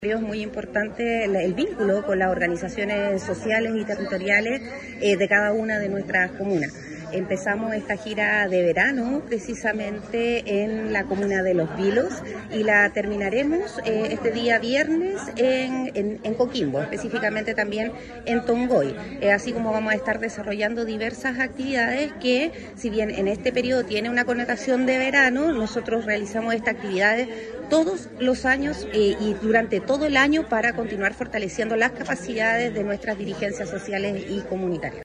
Es muy importante el vínculo con las organizaciones sociales y territoriales de cada una de nuestras comunas. Empezamos esta gira de verano precisamente en la comuna de Los Vilos y la terminaremos este día viernes en Coquimbo, específicamente también en Tongoy, así como vamos a estar desarrollando diversas actividades que, si bien en este periodo tiene una connotación de verano, nosotros realizamos estas actividades todos los años y durante todo el año para continuar fortaleciendo las capacidades de nuestras dirigencias sociales y comunitarias.